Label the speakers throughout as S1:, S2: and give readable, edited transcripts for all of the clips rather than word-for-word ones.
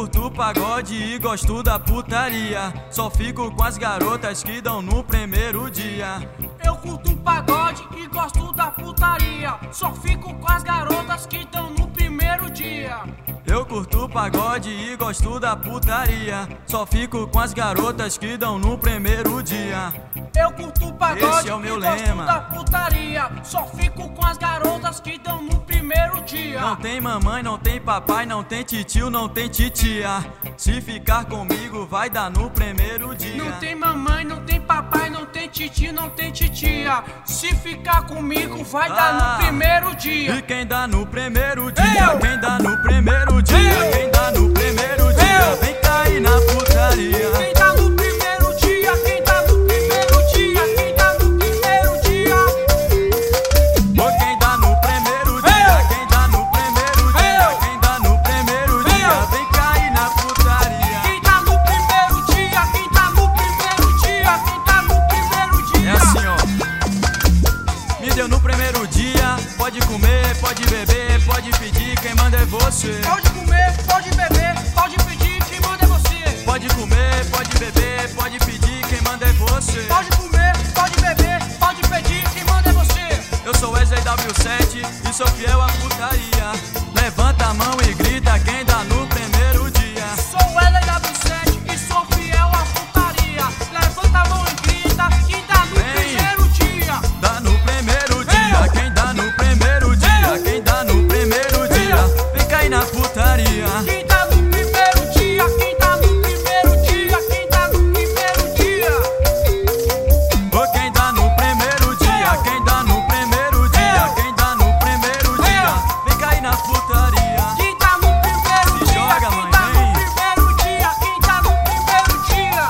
S1: curto pagode e gosto da putaria. Só fico com as garotas que dão no primeiro dia.
S2: Eu curto pagode e gosto da putaria. Só fico com as garotas que dão no primeiro dia.
S1: Eu curto pagode e gosto da putaria. Só fico com as garotas que dão no primeiro dia.
S2: Eu curto pagode
S1: Esse é o meu
S2: e gosto
S1: lema.
S2: da putaria. Só fico com as garotas que dão no primeiro dia.
S1: Não tem mamãe, não tem papai, não tem titio, não tem titia. Se ficar comigo vai dar no primeiro dia.
S2: Não tem mamãe, não tem papai, não tem titio, não tem titia. Se ficar comigo vai dar no primeiro dia.
S1: E quem dá no primeiro dia? Quem dá no primeiro dia? Quem dá no primeiro dia? Vem cair na putaria.
S2: Quem dá no primeiro dia? Quem dá no primeiro dia? Quem dá no primeiro dia?
S1: Ô, quem dá no primeiro dia? Quem dá no primeiro dia? Quem dá no primeiro dia? Vem cair na putaria.
S2: Quem dá no primeiro dia? Quem dá no primeiro dia? Quem dá no primeiro dia?
S1: É assim, ó. Me deu no primeiro dia. Pode comer, pode beber, pode pedir, quem manda é você.
S2: Pode comer, pode beber, pode pedir, quem manda é você.
S1: Pode comer, pode beber, pode pedir, quem manda é você.
S2: Pode comer, pode beber, pode pedir, quem manda é você.
S1: Eu sou Wesley W7 e sou fiel à putaria. Levanta a mão e grita quem dá no primeiro dia.
S2: Sou Wesley W7 e sou fiel à putaria. Levanta a mão e grita quem dá no primeiro dia.
S1: Dá no primeiro dia, quem dá no primeiro dia, quem dá no primeiro dia. Vem cair na putaria.
S2: Quem dá no primeiro dia, quem dá no primeiro dia, quem dá no primeiro dia.
S1: Ô, quem dá no primeiro dia, quem dá no primeiro dia, quem dá no primeiro dia. Vem cair na putaria.
S2: Quem dá no primeiro
S1: Se
S2: dia,
S1: joga,
S2: quem
S1: mãe,
S2: dá
S1: vem.
S2: no primeiro dia, quem dá no primeiro dia.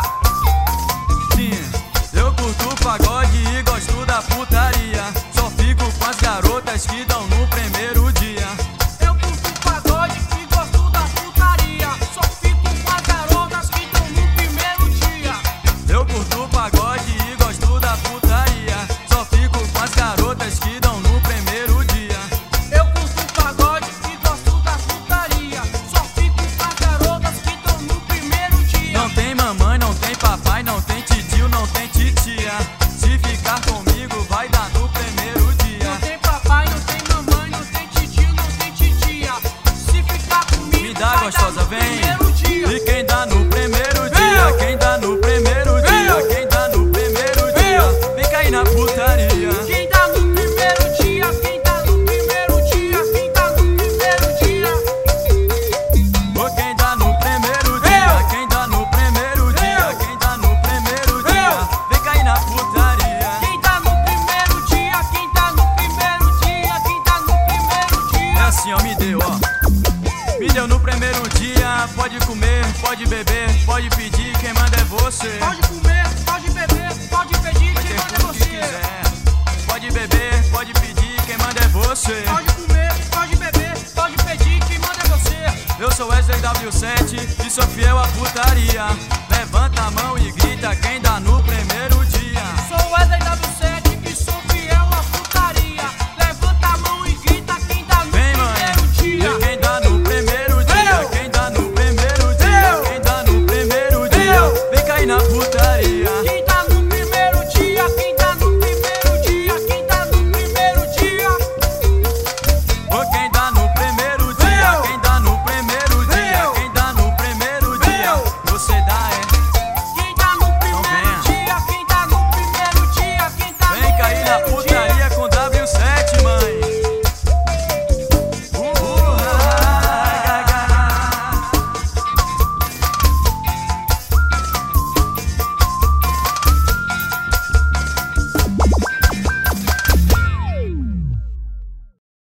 S1: Sim, eu curto pagode e gosto da putaria. Só fico com as garotas que dão no primeiro dia.
S2: Eu curto pagode e gosto da putaria. Só fico com as garotas que dão no primeiro dia.
S1: Eu curto pagode e gosto da putaria. Só fico com as garotas que dão no primeiro dia.
S2: Eu curto pagode e gosto da putaria. Só fico com as garotas que dão no primeiro dia.
S1: Não tem mamãe, não tem papai, não tem titio, não tem titia. Se ficar comigo vai dar no primeiro dia.
S2: Não tem papai, não tem mamãe, não tem titio, não tem titia. Se ficar comigo
S1: Me dá,
S2: vai
S1: gostosa,
S2: dar no
S1: vem.
S2: primeiro dia.
S1: E quem dá no primeiro dia? Quem dá no primeiro dia? Quem dá no primeiro dia? Vem cair na putaria.
S2: Quem dá no primeiro dia, quem dá no primeiro dia, quem dá no primeiro dia.
S1: Ô, quem dá no primeiro dia? Quem dá no primeiro dia? Quem dá no primeiro dia? Vem cair na putaria.
S2: Quem dá no primeiro dia, quem dá no primeiro dia, quem dá no primeiro
S1: É
S2: dia.
S1: assim, ó, me deu, ó. Me deu no primeiro dia. Pode comer, pode beber, pode pedir, quem manda é você.
S2: Pode comer, pode beber, pode pedir,
S1: Vai
S2: quem
S1: ter
S2: manda é
S1: tudo que
S2: você.
S1: quiser. Pode beber, pode pedir, quem manda é você.
S2: Pode comer, pode beber, pode pedir, quem manda é você.
S1: Eu sou Wesley W7 e sou fiel à putaria. Levanta a mão e grita quem dá no primeiro dia.
S2: Sou Wesley W7